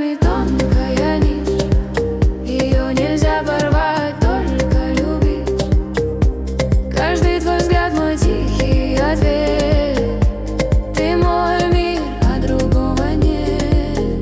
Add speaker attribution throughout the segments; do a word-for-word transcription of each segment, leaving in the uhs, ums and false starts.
Speaker 1: нами тонкая нить, ее нельзя порвать, только любить. Каждый твой взгляд мой тихий ответ. Ты мой мир, а другого нет.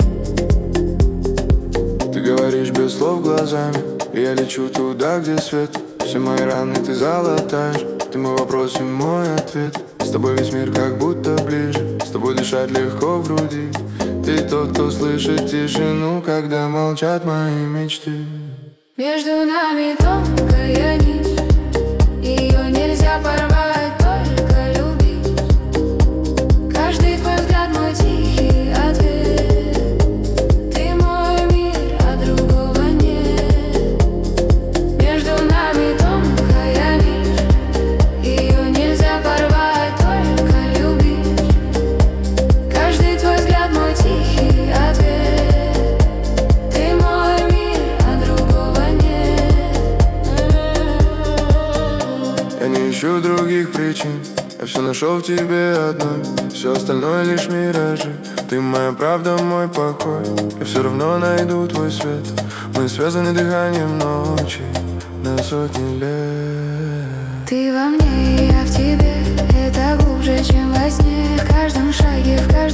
Speaker 2: Ты говоришь без слов глазами, и я лечу туда, где свет. Все мои раны ты залатаешь, ты мой вопрос и мой ответ. С тобой весь мир как будто ближе, с тобой дышать легко в груди. Ты тот, кто слышит тишину, когда молчат мои мечты.
Speaker 1: Между нами тонкая нить, ее нельзя порвать, только любить. Каждый твой взгляд мой тихий ответ. Ты мой мир, а другого нет. Между нами тонкая нить, ее нельзя порвать, только любить. Каждый твой взгляд мой тихий ответ. Ты мой мир, а другого нет.
Speaker 2: Я не ищу других причин, я все нашел в тебе одной. Все остальное лишь миражи. Ты моя правда, мой покой. Я все равно найду твой свет. Мы связаны дыханием ночи на сотни лет.
Speaker 1: Ты во мне, и я в тебе. Это глубже, чем во сне. В каждом шаге, в каждом